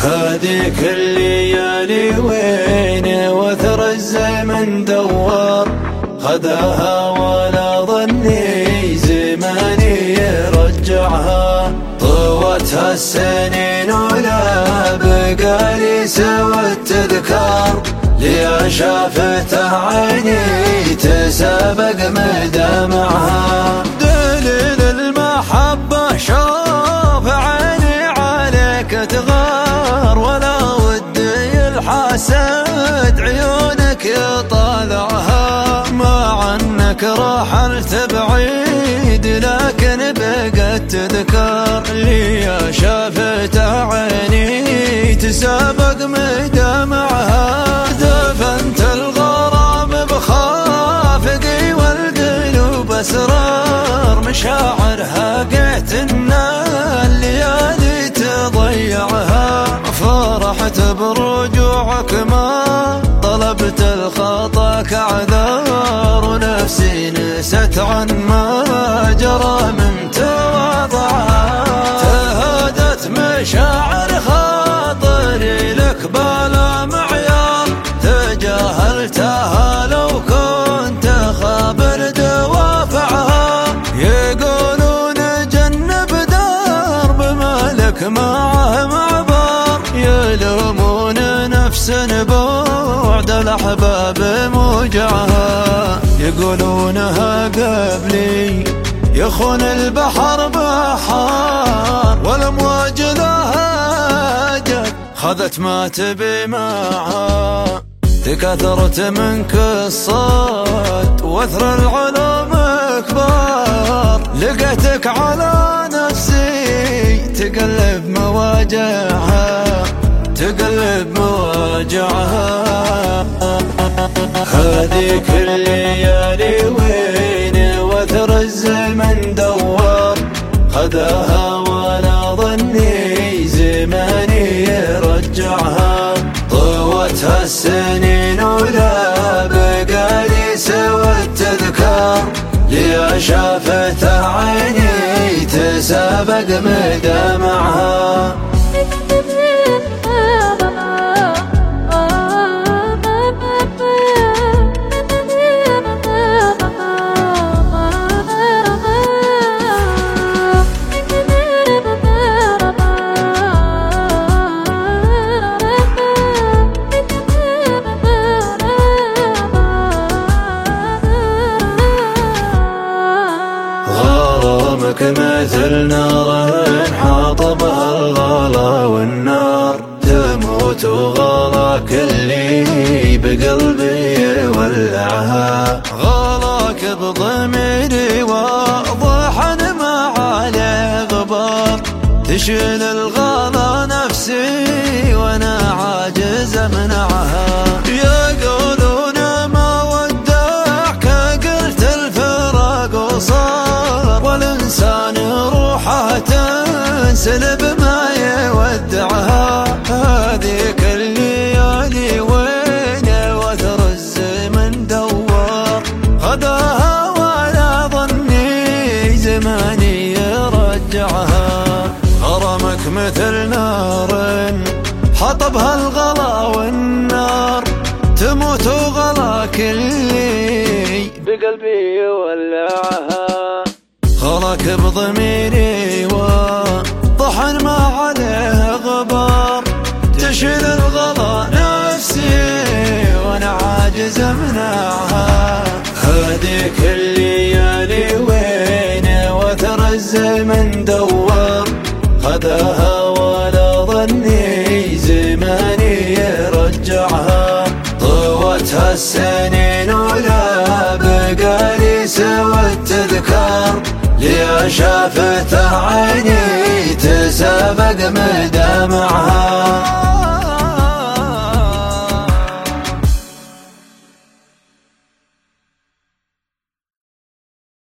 هذيك الليالي وين وثر الزمن دوار خذاها ولا ظني زماني يرجعها. طوتها السنين ولا بقالي سوى التذكار ليا شافته عيني تسابق مدامعها. دليل المحبة شوف عيني عليك تغار ولا ودي الحسد عيونك يطالعها. مع انك رحلت بعيد لكن بقت تذكر ليا شافته عيني تسابق مدامعها. دفنت الغرام بخافقي والقلوب اسرار مشاعرها قعت ان الليالي تضيعها. فرحت برجوعك ما طلبت الخطا كعذار ونفسي نست عن ما جرى من تواضعها. تهادت مشاعر خاطري لك بلا معيار تجاهلتها لو كنت خابر دوافعها. يقولون جنب درب مالك معه معبر يلومون نفس بعد الأحباب موجعها. يقولونها قبلي يخون البحر بحار والأمواج لها جد خذت ما تبي معها. تكاثرت من قصات واثر العلوم كبار لقيتك على نفسي تقلب مواجعها تقلب مواجعها. هذيك الليالي وين وثر الزمن دوار خذاها ولا ظني زماني يرجعها. طوتها السنين ولا بقالي سوى التذكار ليا شافته عيني تسابق مدامعها. غرامك مثل نار حاطبها الغلا والنار تموت وغلاك اللي بقلبي يولعها. غلاك بضميري واضح ما عليه غبار تشيل الغلا نفسي وانا عاجز امنعها. يقولون ما ودعك قلت الفراق وصار والإنسان روحه تنسلب ما يودعها. هذيك الليالي وين وثر الزمن دوار خذاها ولا ظني زماني يرجعها. غرامك مثل نار حطبها الغلا والنار تموت وغلاك اللي بقلبي يولعها. غلاك بضميري وطحن ما عليه غبار تشيل الغلا نفسي وانا عاجز امنعها. هذيك الليالي وين وثر الزمن دوار خذاها ولا ظني زماني يرجعها. طوتها السنين ولا بقالي سوى التذكار ليا شافته عيني تسابق مدامعها.